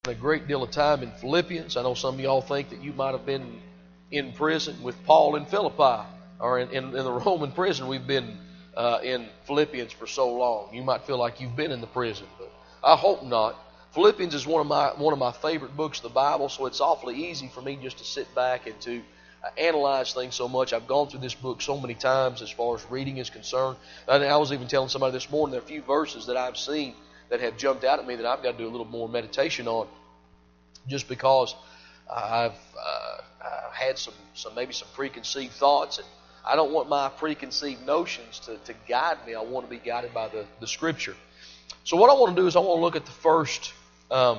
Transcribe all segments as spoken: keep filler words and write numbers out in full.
a great deal of time in Philippians. I know some of y'all think that you might have been in prison with Paul in Philippi, or in, in, in the Roman prison. We've been uh, in Philippians for so long. You might feel like you've been in the prison, but I hope not. Philippians is one of my one of my favorite books of the Bible, so it's awfully easy for me just to sit back and to uh, analyze things so much. I've gone through this book so many times as far as reading is concerned. And I was even telling somebody this morning, there are a few verses that I've seen that have jumped out at me that I've got to do a little more meditation on, just because I've uh, uh, had some, some maybe some preconceived thoughts, and I don't want my preconceived notions to, to guide me. I want to be guided by the, the Scripture. So what I want to do is I want to look at the first, um,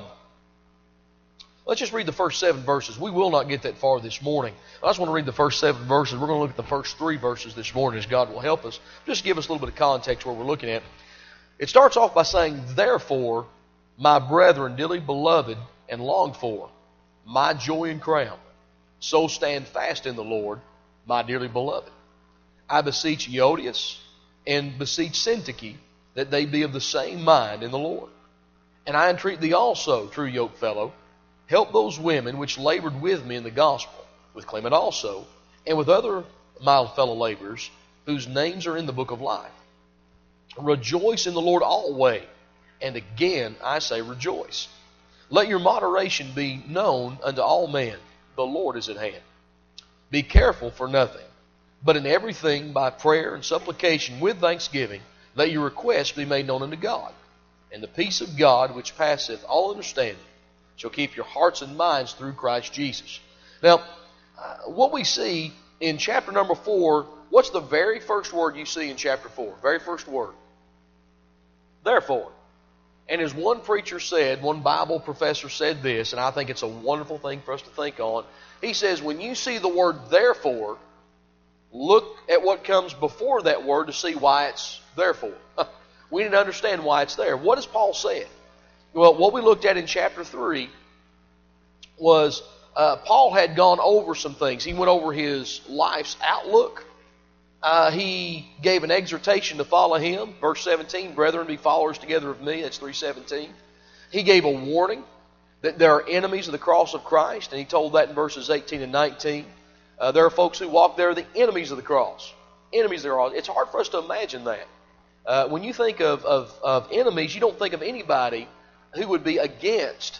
let's just read the first seven verses. We will not get that far this morning. I just want to read the first seven verses. We're going to look at the first three verses this morning as God will help us. Just give us a little bit of context where we're looking at. It starts off by saying, "Therefore, my brethren, dearly beloved and longed for, my joy and crown, so stand fast in the Lord, my dearly beloved. I beseech Euodias and beseech Syntyche that they be of the same mind in the Lord. And I entreat thee also, true yokefellow, help those women which labored with me in the gospel, with Clement also, and with other mild fellow laborers, whose names are in the book of life. Rejoice in the Lord always, and again I say rejoice. Let your moderation be known unto all men. The Lord is at hand. Be careful for nothing, but in everything by prayer and supplication with thanksgiving, let your requests be made known unto God. And the peace of God, which passeth all understanding, shall keep your hearts and minds through Christ Jesus." Now, uh, what we see in chapter number four, what's the very first word you see in chapter four? Very first word. Therefore. And as one preacher said, one Bible professor said this, and I think it's a wonderful thing for us to think on. He says, when you see the word therefore, look at what comes before that word to see why it's therefore. We need to understand why it's there. What does Paul say? Well, what we looked at in chapter three was uh, Paul had gone over some things. He went over his life's outlook. Uh, he gave an exhortation to follow him. Verse seventeen, "Brethren, be followers together of me." That's three seventeen. He gave a warning that there are enemies of the cross of Christ, and he told that in verses eighteen and nineteen. Uh, there are folks who walk there, the enemies of the cross. Enemies of the cross. It's hard for us to imagine that. Uh, when you think of, of, of enemies, you don't think of anybody who would be against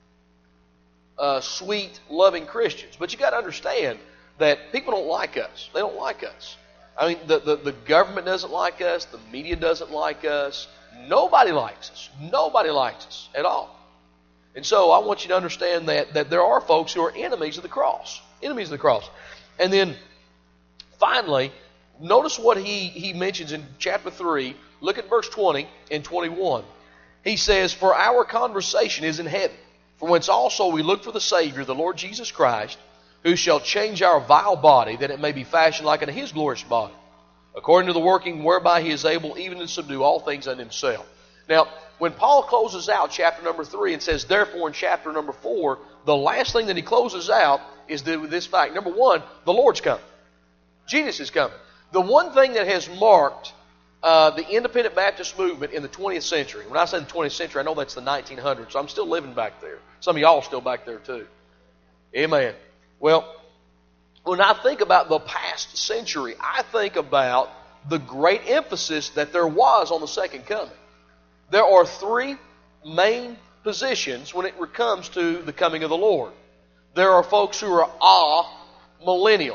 uh, sweet, loving Christians. But you got to understand that people don't like us. They don't like us. I mean, the, the, the government doesn't like us. The media doesn't like us. Nobody likes us. Nobody likes us at all. And so I want you to understand that, that there are folks who are enemies of the cross. Enemies of the cross. And then finally, notice what he, he mentions in chapter three. Look at verse twenty and twenty-one. He says, "For our conversation is in heaven, from whence also we look for the Savior, the Lord Jesus Christ, who shall change our vile body, that it may be fashioned like unto his glorious body, according to the working whereby he is able even to subdue all things unto himself." Now, when Paul closes out chapter number three and says, "Therefore," in chapter number four, the last thing that he closes out is with this fact. Number one, the Lord's coming. Jesus is coming. The one thing that has marked uh, the independent Baptist movement in the twentieth century, when I say the twentieth century, I know that's the nineteen hundreds, so I'm still living back there. Some of y'all are still back there too. Amen. Well, when I think about the past century, I think about the great emphasis that there was on the second coming. There are three main positions when it comes to the coming of the Lord. There are folks who are a-millennial.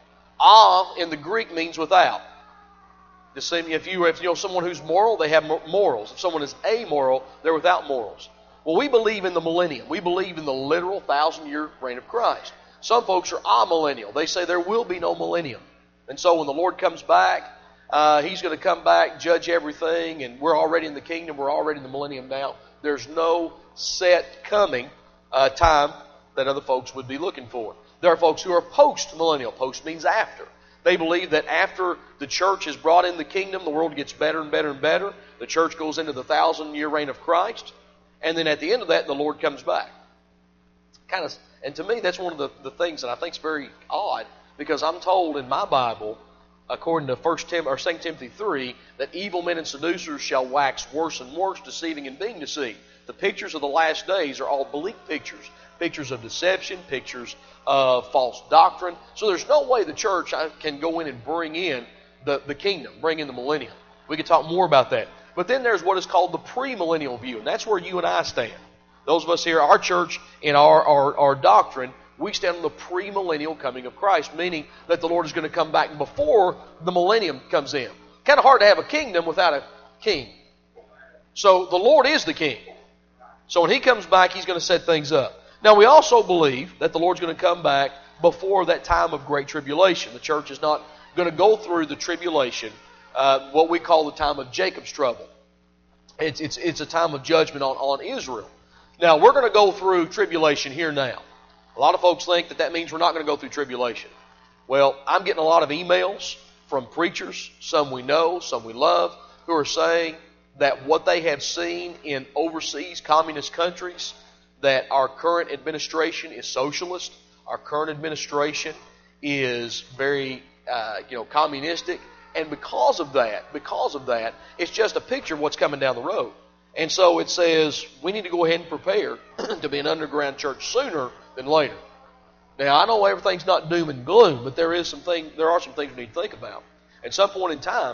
A in the Greek means without. If you, if you know someone who's moral, they have morals. If someone is amoral, they're without morals. Well, we believe in the millennium. We believe in the literal thousand-year reign of Christ. Some folks are amillennial. They say there will be no millennium. And so when the Lord comes back, uh, He's going to come back, judge everything, and we're already in the kingdom. We're already in the millennium now. There's no set coming uh, time that other folks would be looking for. There are folks who are post-millennial. Post means after. They believe that after the church has brought in the kingdom, the world gets better and better and better. The church goes into the thousand-year reign of Christ. And then at the end of that, the Lord comes back. Kind of, and to me, that's one of the, the things that I think is very odd, because I'm told in my Bible, according to First Tim, or Second Timothy three, that evil men and seducers shall wax worse and worse, deceiving and being deceived. the pictures of the last days are all bleak pictures. Pictures of deception, pictures of false doctrine. So there's no way the church can go in and bring in the, the kingdom, bring in the millennium. We could talk more about that. But then there's what is called the premillennial view, and that's where you and I stand. Those of us here, our church, in our, our, our doctrine, we stand on the premillennial coming of Christ, meaning that the Lord is going to come back before the millennium comes in. Kind of hard to have a kingdom without a king. So the Lord is the king. So when He comes back, He's going to set things up. Now we also believe that the Lord's going to come back before that time of great tribulation. The church is not going to go through the tribulation, uh, what we call the time of Jacob's trouble. It's, it's, it's a time of judgment on, on Israel. Now we're going to go through tribulation here now. A lot of folks think that that means we're not going to go through tribulation. Well, I'm getting a lot of emails from preachers, some we know, some we love, who are saying that what they have seen in overseas communist countries, that our current administration is socialist, our current administration is very, uh, you know, communistic, and because of that, because of that, it's just a picture of what's coming down the road. And so it says we need to go ahead and prepare to be an underground church sooner than later. Now I know everything's not doom and gloom, but there is some thing, there are some things we need to think about. At some point in time,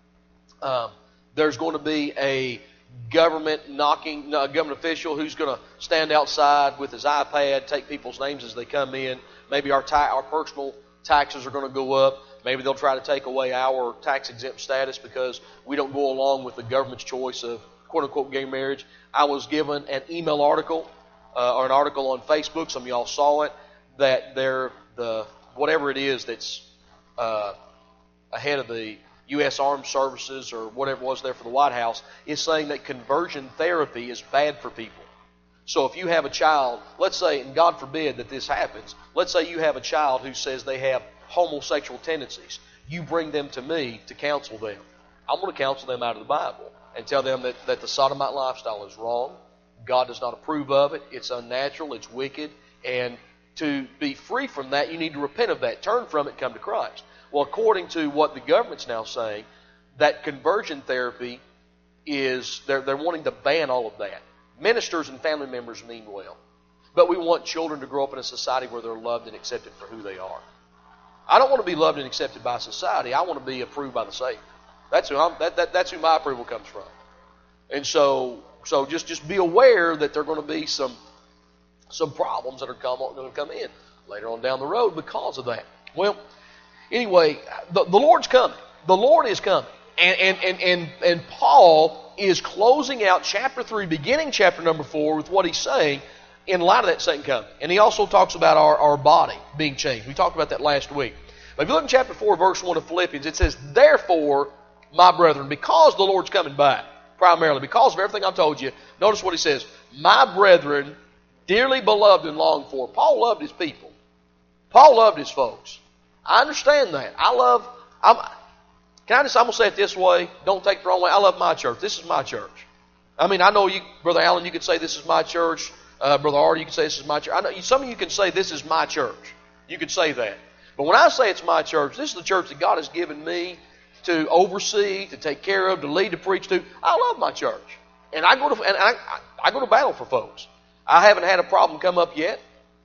um, there's going to be a government knocking, a government official who's going to stand outside with his iPad, take people's names as they come in. Maybe our ta- our personal taxes are going to go up. Maybe they'll try to take away our tax exempt status because we don't go along with the government's choice of quote-unquote gay marriage. I was given an email article uh, or an article on Facebook. Some of y'all saw it. That they're the whatever it is that's uh, ahead of the U S Armed Services or whatever it was there for the White House is saying that conversion therapy is bad for people. So if you have a child, let's say, and God forbid that this happens, let's say you have a child who says they have homosexual tendencies. You bring them to me to counsel them. I'm going to counsel them out of the Bible and tell them that, that the sodomite lifestyle is wrong. God does not approve of it. It's unnatural. It's wicked. And to be free from that, you need to repent of that. Turn from it and come to Christ. Well, according to what the government's now saying, that conversion therapy is, they're, they're wanting to ban all of that. Ministers and family members mean well. But we want children to grow up in a society where they're loved and accepted for who they are. I don't want to be loved and accepted by society. I want to be approved by the Savior. That's who I'm, that, that, that's who my approval comes from. And so, so just, just be aware that there are going to be some, some problems that are come, going to come in later on down the road because of that. Well, anyway, the, the Lord's coming. The Lord is coming. And, and, and, and, and Paul is closing out chapter three, beginning chapter number four, with what he's saying in light of that second coming. And he also talks about our, our body being changed. We talked about that last week. But if you look in chapter four, verse one of Philippians, it says, "Therefore, my brethren," because the Lord's coming back, primarily, because of everything I've told you, notice what he says, "My brethren, dearly beloved and longed for." Paul loved his people. Paul loved his folks. I understand that. I love, I'm, can I just, I'm going to say it this way, don't take it the wrong way, I love my church. This is my church. I mean, I know you, Brother Allen, you could say this is my church. Uh, Brother Artie, you could say this is my church. I know you, some of you can say this is my church. You could say that. But when I say it's my church, this is the church that God has given me to oversee, to take care of, to lead, to preach to. I love my church. And I go to, and I, I go to battle for folks. I haven't had a problem come up yet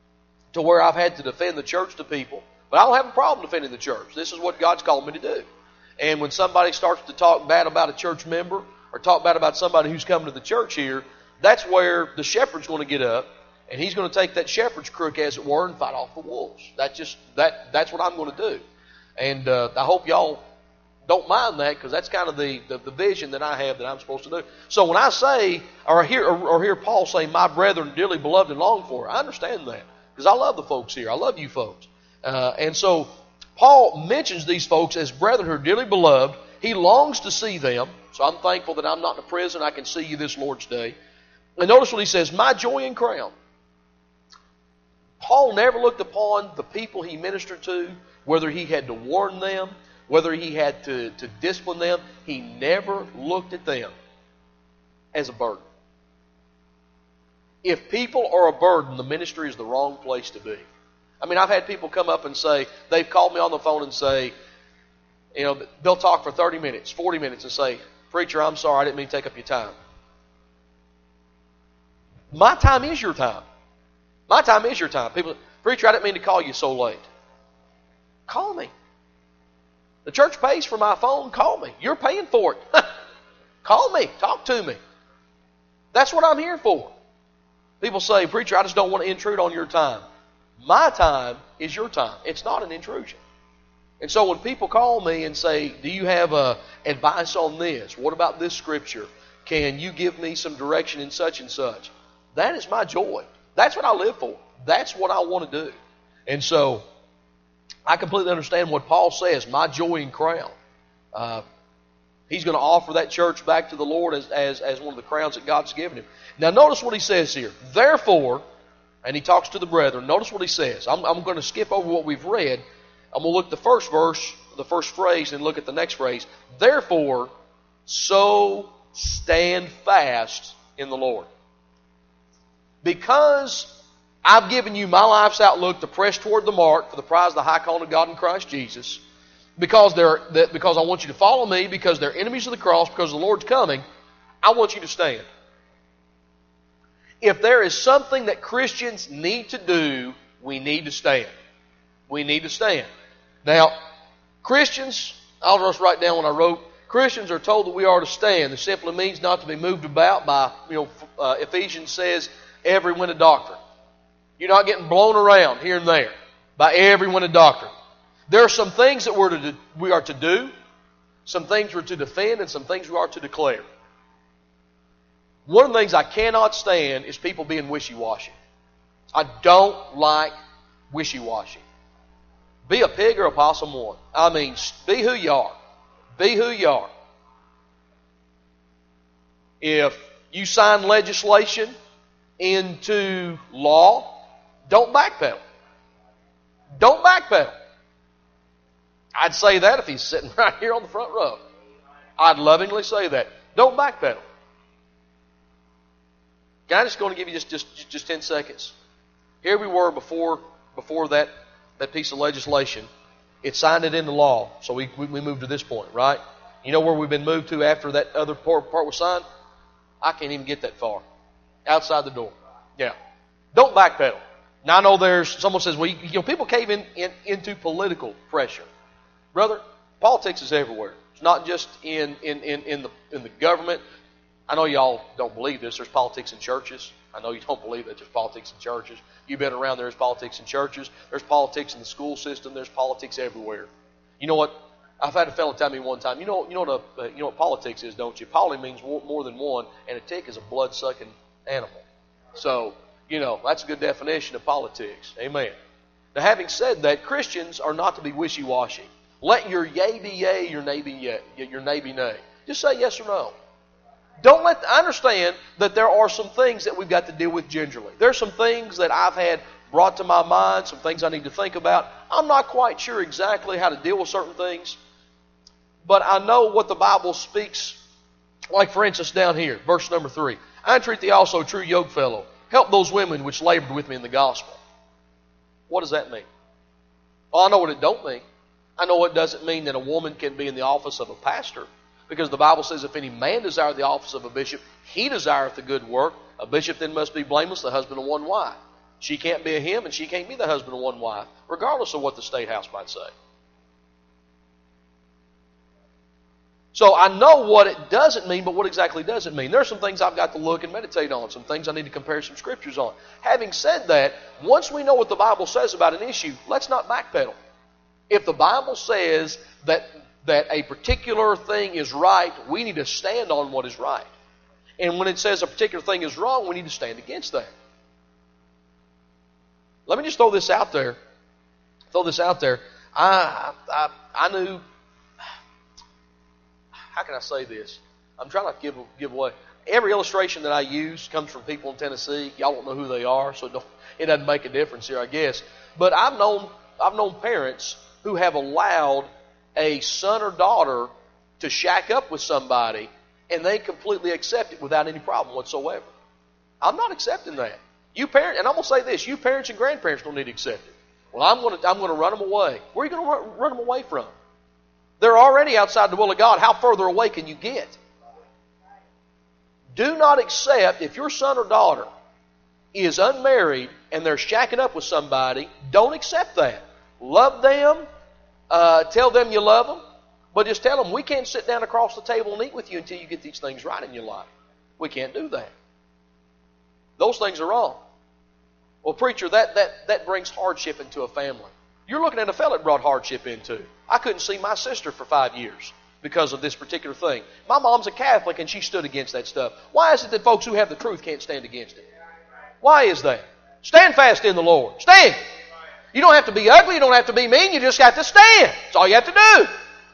to where I've had to defend the church to people. But I don't have a problem defending the church. This is what God's called me to do. And when somebody starts to talk bad about a church member or talk bad about somebody who's coming to the church here, that's where the shepherd's going to get up, and he's going to take that shepherd's crook, as it were, and fight off the wolves. That's just that. That's what I'm going to do. And uh, I hope y'all don't mind that, because that's kind of the, the, the vision that I have that I'm supposed to do. So when I say, or hear, or, or hear Paul say, "My brethren, dearly beloved and longed for," I understand that, because I love the folks here. I love you folks. Uh, and so Paul mentions these folks as brethren who are dearly beloved. He longs to see them. So I'm thankful that I'm not in a prison. I can see you this Lord's Day. And notice what he says, "My joy and crown." Paul never looked upon the people he ministered to, whether he had to warn them, whether he had to, to discipline them. He never looked at them as a burden. If people are a burden, the ministry is the wrong place to be. I mean, I've had people come up and say, they've called me on the phone and say, you know, they'll talk for thirty minutes, forty minutes and say, "Preacher, I'm sorry, I didn't mean to take up your time." My time is your time. My time is your time. People, preacher, I didn't mean to call you so late. Call me. The church pays for my phone. Call me. You're paying for it. Call me. Talk to me. That's what I'm here for. People say, preacher, I just don't want to intrude on your time. My time is your time. It's not an intrusion. And so when people call me and say, do you have uh, advice on this? What about this scripture? Can you give me some direction in such and such? That is my joy. That's what I live for. That's what I want to do. And so I completely understand what Paul says, my joy and crown. Uh, he's going to offer that church back to the Lord as, as, as one of the crowns that God's given him. Now notice what he says here. Therefore, and he talks to the brethren, notice what he says. I'm, I'm going to skip over what we've read. I'm going to look at the first verse, the first phrase, and look at the next phrase. Therefore, so stand fast in the Lord. Because I've given you my life's outlook to press toward the mark for the prize of the high calling of God in Christ Jesus, because they're that because I want you to follow me, because they're enemies of the cross, because the Lord's coming, I want you to stand. If there is something that Christians need to do, we need to stand. We need to stand. Now, Christians, I'll just write down what I wrote. Christians are told that we are to stand. This simply means not to be moved about by, you know, uh, Ephesians says, every wind of doctrine. You're not getting blown around here and there by every wind of doctrine. There are some things that we're to do, we are to do, some things we're to defend, and some things we are to declare. One of the things I cannot stand is people being wishy-washy. I don't like wishy-washy. Be a pig or a possum one. I mean, be who you are. Be who you are. If you sign legislation into law, don't backpedal. Don't backpedal. I'd say that if he's sitting right here on the front row. I'd lovingly say that. Don't backpedal. Can I just go and give you just, just, just ten seconds? Here we were before before that, that piece of legislation. It signed it into law, so we, we, we moved to this point, right? You know where we've been moved to after that other part, part was signed? I can't even get that far. Outside the door. Yeah. Don't backpedal. Now I know there's, someone says, well, you, you know, people cave in, in into political pressure. Brother, politics is everywhere. It's not just in, in, in, in the in the government. I know y'all don't believe this. There's politics in churches. I know you don't believe that there's politics in churches. You've been around, there's politics in churches. There's politics in the school system. There's politics everywhere. You know what? I've had a fellow tell me one time, you know, you know what a, uh, you know what politics is, don't you? Poly means more than one, and a tick is a blood-sucking animal. So, you know, that's a good definition of politics. Amen. Now, having said that, Christians are not to be wishy-washy. Let your yea be yea, your nay be yea, your nay be nay. Just say yes or no. Don't let, I understand that there are some things that we've got to deal with gingerly. There's some things that I've had brought to my mind, some things I need to think about. I'm not quite sure exactly how to deal with certain things, but I know what the Bible speaks. Like, for instance, down here, verse number three. I entreat thee also, true yoke fellow, help those women which labored with me in the gospel. What does that mean? Well, I know what it don't mean. I know it doesn't mean that a woman can be in the office of a pastor, because the Bible says, if any man desire the office of a bishop, he desireth the good work. A bishop then must be blameless, the husband of one wife. She can't be a him, and she can't be the husband of one wife, regardless of what the State House might say. So I know what it doesn't mean, but what exactly does it mean? There are some things I've got to look and meditate on, some things I need to compare some scriptures on. Having said that, once we know what the Bible says about an issue, let's not backpedal. If the Bible says that that a particular thing is right, we need to stand on what is right. And when it says a particular thing is wrong, we need to stand against that. Let me just throw this out there. Throw this out there. I, I, I knew, how can I say this? I'm trying not to give, give away. Every illustration that I use comes from people in Tennessee. Y'all don't know who they are, so it, don't, it doesn't make a difference here, I guess. But I've known, I've known parents who have allowed a son or daughter to shack up with somebody, and they completely accept it without any problem whatsoever. I'm not accepting that. You parent, and I'm going to say this, you parents and grandparents don't need to accept it. Well, I'm going to, I'm going to run them away. Where are you going to run, run them away from? They're already outside the will of God. How further away can you get? Do not accept, if your son or daughter is unmarried and they're shacking up with somebody, don't accept that. Love them. Uh, tell them you love them. But just tell them, we can't sit down across the table and eat with you until you get these things right in your life. We can't do that. Those things are wrong. Well, preacher, that, that, that brings hardship into a family. You're looking at a fellow that brought hardship into. I couldn't see my sister for five years because of this particular thing. My mom's a Catholic and she stood against that stuff. Why is it that folks who have the truth can't stand against it? Why is that? Stand fast in the Lord. Stand. You don't have to be ugly. You don't have to be mean. You just got to stand. That's all you have to do.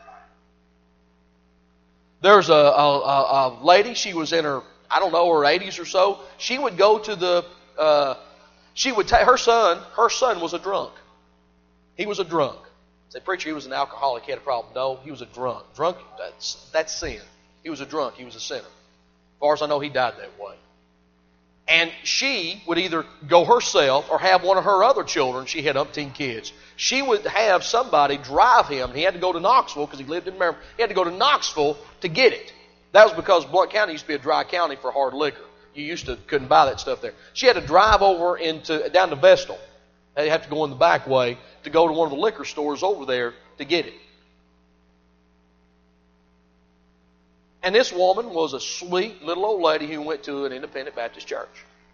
There's a, a, a lady, she was in her, I don't know, her eighties or so. She would go to the, uh, she would take, her son, her son was a drunk. He was a drunk. Say, preacher, he was an alcoholic, he had a problem. No, he was a drunk. Drunk, that's, that's sin. He was a drunk, he was a sinner. As far as I know, he died that way. And she would either go herself or have one of her other children. She had umpteen kids. She would have somebody drive him. He had to go to Knoxville because he lived in Maryland. He had to go to Knoxville to get it. That was because Blount County used to be a dry county for hard liquor. You used to couldn't buy that stuff there. She had to drive over into down to Vestal. They'd have to go in the back way to go to one of the liquor stores over there to get it. And this woman was a sweet little old lady who went to an independent Baptist church.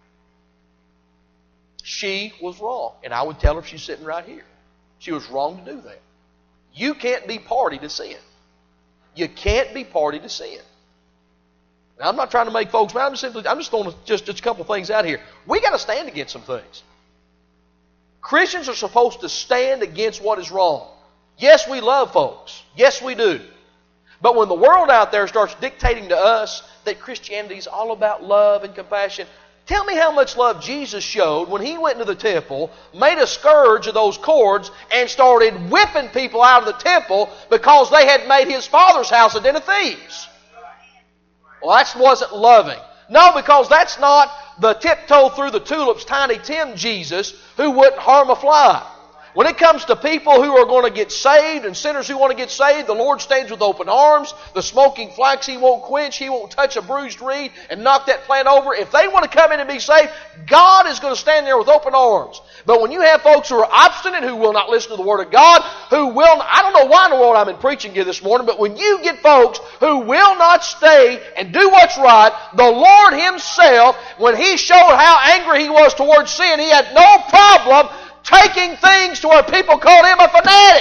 She was wrong. And I would tell her if she's sitting right here. She was wrong to do that. You can't be party to sin. You can't be party to sin. Now, I'm not trying to make folks mad. I'm just simply, I'm just throwing just, just a couple of things out here. We got to stand against some things. Christians are supposed to stand against what is wrong. Yes, we love folks. Yes, we do. But when the world out there starts dictating to us that Christianity is all about love and compassion, tell me how much love Jesus showed when He went into the temple, made a scourge of those cords, and started whipping people out of the temple because they had made His Father's house a den of thieves. Well, that wasn't loving. No, because that's not the tiptoe through the tulips, Tiny Tim Jesus who wouldn't harm a fly. When it comes to people who are going to get saved and sinners who want to get saved, the Lord stands with open arms. The smoking flax He won't quench. He won't touch a bruised reed and knock that plant over. If they want to come in and be saved, God is going to stand there with open arms. But when you have folks who are obstinate, who will not listen to the Word of God, who will, I don't know why in the world I'm in preaching here this morning, but when you get folks who will not stay and do what's right, the Lord Himself, when He showed how angry He was towards sin, He had no problem taking things to where people called Him a fanatic.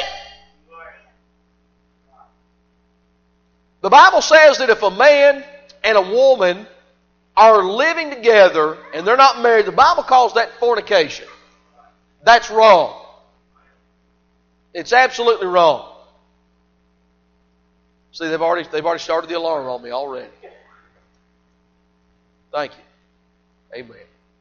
The Bible says that if a man and a woman are living together and they're not married, the Bible calls that fornication. That's wrong. It's absolutely wrong. See, they've already, they've already started the alarm on me already. Thank you. Amen.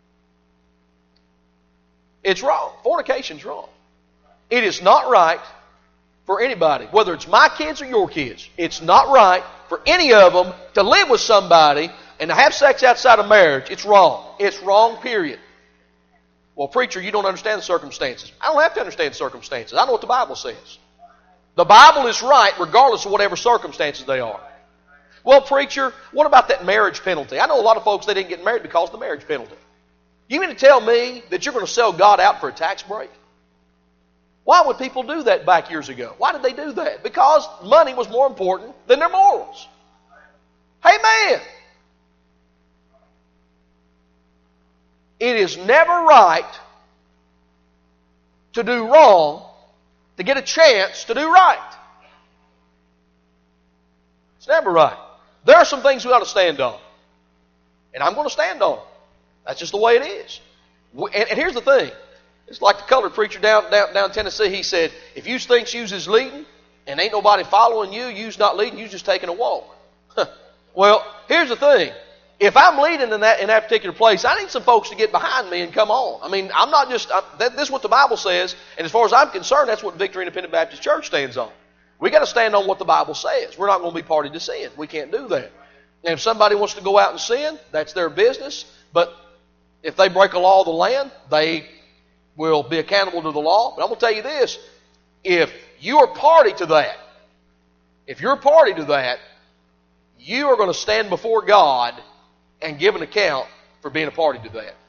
It's wrong. Fornication's wrong. It is not right for anybody, whether it's my kids or your kids. It's not right for any of them to live with somebody and to have sex outside of marriage. It's wrong. It's wrong, period. Well, preacher, you don't understand the circumstances. I don't have to understand the circumstances. I know what the Bible says. The Bible is right regardless of whatever circumstances they are. Well, preacher, what about that marriage penalty? I know a lot of folks, they didn't get married because of the marriage penalty. You mean to tell me that you're going to sell God out for a tax break? Why would people do that back years ago? Why did they do that? Because money was more important than their morals. Amen. It is never right to do wrong to get a chance to do right. It's never right. There are some things we ought to stand on. And I'm going to stand on them. That's just the way it is. And, and here's the thing. It's like the colored preacher down, down, down in Tennessee. He said, if you think you's is leading and ain't nobody following you, you's not leading, you's just taking a walk. Well, here's the thing. If I'm leading in that in that particular place, I need some folks to get behind me and come on. I mean, I'm not just, I, that, this is what the Bible says, and as far as I'm concerned, that's what Victory Independent Baptist Church stands on. We got to stand on what the Bible says. We're not going to be party to sin. We can't do that. And if somebody wants to go out and sin, that's their business. But if they break a law of the land, they will be accountable to the law. But I'm going to tell you this. If you are party to that, if you're party to that, you are going to stand before God and give an account for being a party to that.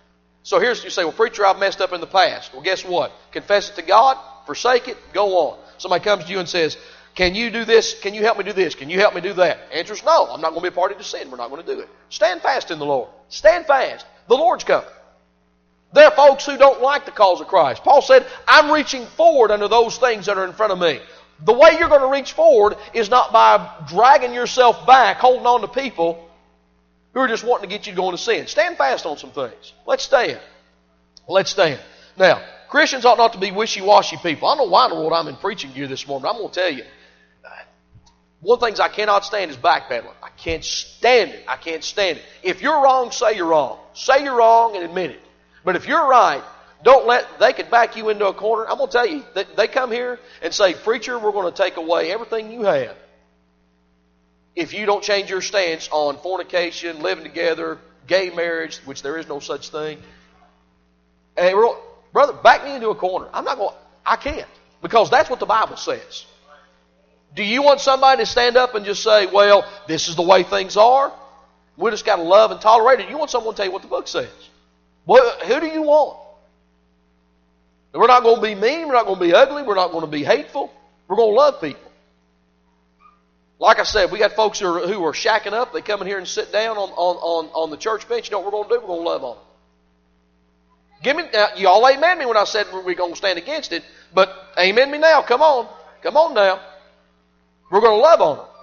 So here's, you say, well, preacher, I've messed up in the past. Well, guess what? Confess it to God, forsake it, go on. Somebody comes to you and says, can you do this? Can you help me do this? Can you help me do that? Answer is no. I'm not going to be a party to sin. We're not going to do it. Stand fast in the Lord. Stand fast. The Lord's coming. There are folks who don't like the cause of Christ. Paul said, I'm reaching forward under those things that are in front of me. The way you're going to reach forward is not by dragging yourself back, holding on to people who are just wanting to get you to go into sin. Stand fast on some things. Let's stand. Let's stand. Now, Christians ought not to be wishy-washy people. I don't know why in the world I'm in preaching gear this morning, but I'm going to tell you, one of the things I cannot stand is backpedaling. I can't stand it. I can't stand it. If you're wrong, say you're wrong. Say you're wrong and admit it. But if you're right, don't let, they could back you into a corner. I'm going to tell you, they, they come here and say, preacher, we're going to take away everything you have if you don't change your stance on fornication, living together, gay marriage, which there is no such thing. And we're, brother, back me into a corner. I'm not going, I can't, because that's what the Bible says. Do you want somebody to stand up and just say, well, this is the way things are? We just got to love and tolerate it. You want someone to tell you what the book says. Well, who do you want? We're not going to be mean. We're not going to be ugly. We're not going to be hateful. We're going to love people. Like I said, we got folks who are, who are shacking up. They come in here and sit down on, on, on, on the church bench. You know what we're going to do? We're going to love on them. Give me, now, you all amen me when I said we're going to stand against it, but amen me now. Come on. Come on now. We're going to love on them.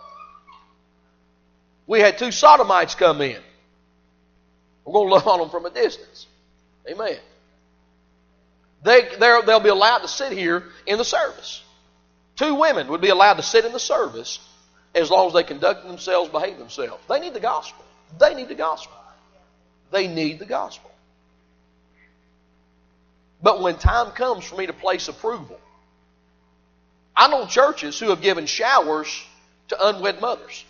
We had two sodomites come in. We're going to love on them from a distance. Amen. They, they'll be allowed to sit here in the service. Two women would be allowed to sit in the service as long as they conduct themselves, behave themselves. They need the gospel. They need the gospel. They need the gospel. But when time comes for me to place approval, I know churches who have given showers to unwed mothers.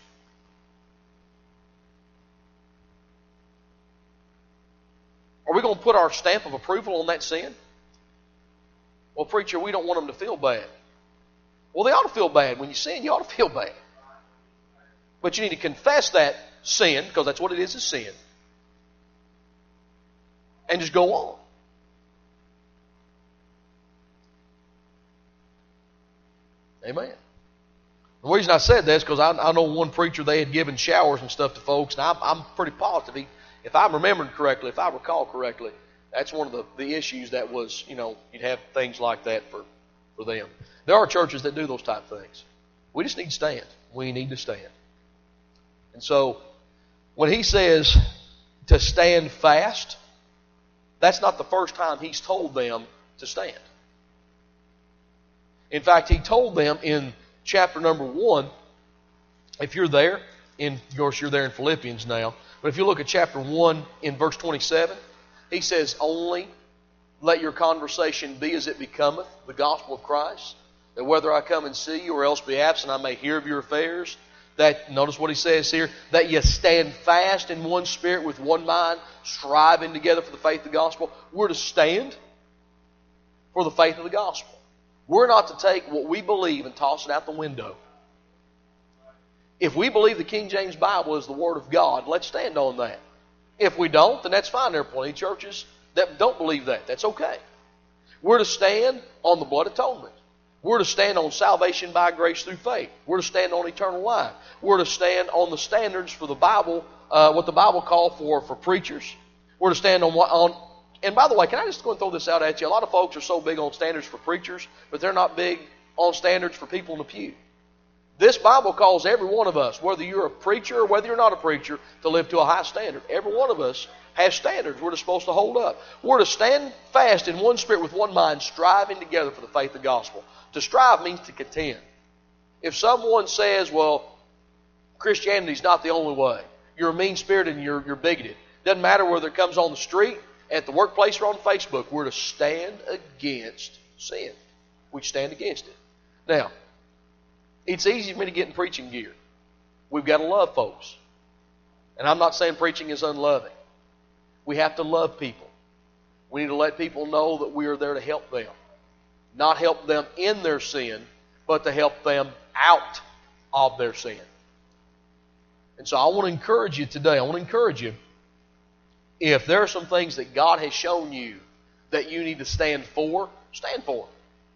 Are we going to put our stamp of approval on that sin? Well, preacher, we don't want them to feel bad. Well, they ought to feel bad. When you sin, you ought to feel bad. But you need to confess that sin, because that's what it is, is sin. And just go on. Amen. The reason I said that is because I, I know one preacher, they had given showers and stuff to folks, and I'm, I'm pretty positive, he, if I'm remembering correctly, if I recall correctly, that's one of the, the issues that was, you know, you'd have things like that for, for them. There are churches that do those type of things. We just need to stand. We need to stand. And so, when he says to stand fast, that's not the first time he's told them to stand. In fact, he told them in chapter number one, if you're there, in, of course you're there in Philippians now, but if you look at chapter one in verse twenty-seven, he says, only let your conversation be as it becometh the gospel of Christ, that whether I come and see you or else be absent, I may hear of your affairs. That, notice what he says here, that you stand fast in one spirit with one mind, striving together for the faith of the gospel. We're to stand for the faith of the gospel. We're not to take what we believe and toss it out the window. If we believe the King James Bible is the Word of God, let's stand on that. If we don't, then that's fine. There are plenty of churches that don't believe that. That's okay. We're to stand on the blood atonement. We're to stand on salvation by grace through faith. We're to stand on eternal life. We're to stand on the standards for the Bible, uh, what the Bible called for for preachers. We're to stand on, on, and by the way, can I just go and throw this out at you? A lot of folks are so big on standards for preachers, but they're not big on standards for people in the pew. This Bible calls every one of us, whether you're a preacher or whether you're not a preacher, to live to a high standard. Every one of us has standards we're supposed to hold up. We're to stand fast in one spirit with one mind, striving together for the faith of the gospel. To strive means to contend. If someone says, well, Christianity's not the only way, you're mean-spirited and you're, you're bigoted, doesn't matter whether it comes on the street, at the workplace, or on Facebook, we're to stand against sin. We stand against it. Now, it's easy for me to get in preaching gear. We've got to love folks. And I'm not saying preaching is unloving. We have to love people. We need to let people know that we are there to help them. Not help them in their sin, but to help them out of their sin. And so I want to encourage you today, I want to encourage you If there are some things that God has shown you that you need to stand for, stand for them.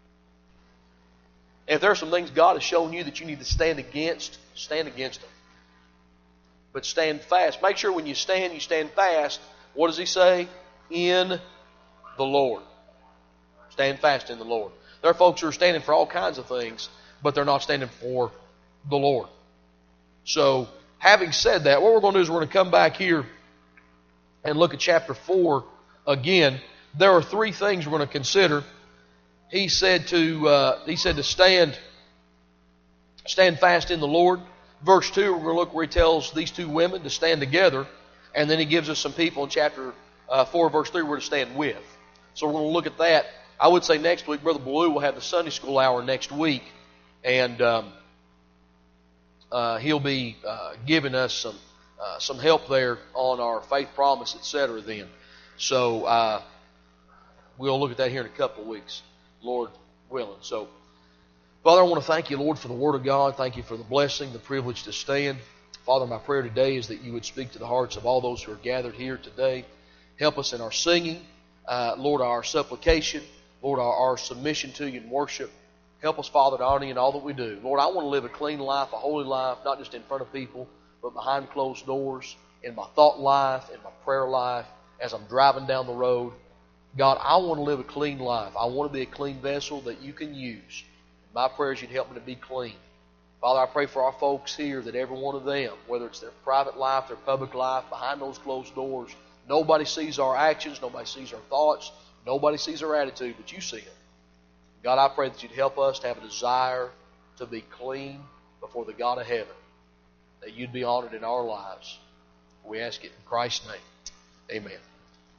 If there are some things God has shown you that you need to stand against, stand against them. But stand fast. Make sure when you stand, you stand fast. What does he say? In the Lord. Stand fast in the Lord. There are folks who are standing for all kinds of things, but they're not standing for the Lord. So, having said that, what we're going to do is we're going to come back here and look at chapter four again. There are three things we're going to consider. He said to uh, he said to stand stand fast in the Lord. Verse two, we're going to look where he tells these two women to stand together, and then he gives us some people in chapter uh, four, verse three, we're to stand with. So we're going to look at that. I would say next week, Brother Blue will have the Sunday school hour next week, and um, uh, he'll be uh, giving us some uh, some help there on our faith promise, et cetera. Then, so uh, we'll look at that here in a couple of weeks, Lord willing. So, Father, I want to thank you, Lord, for the Word of God. Thank you for the blessing, the privilege to stand. Father, my prayer today is that you would speak to the hearts of all those who are gathered here today. Help us in our singing, uh, Lord, our supplication, Lord, our, our submission to you in worship. Help us, Father, to honor you in all that we do. Lord, I want to live a clean life, a holy life, not just in front of people, but behind closed doors, in my thought life, in my prayer life, as I'm driving down the road. God, I want to live a clean life. I want to be a clean vessel that you can use. My prayer is you'd help me to be clean. Father, I pray for our folks here that every one of them, whether it's their private life, their public life, behind those closed doors, nobody sees our actions, nobody sees our thoughts, nobody sees our attitude, but you see it. God, I pray that you'd help us to have a desire to be clean before the God of heaven, that you'd be honored in our lives. We ask it in Christ's name. Amen.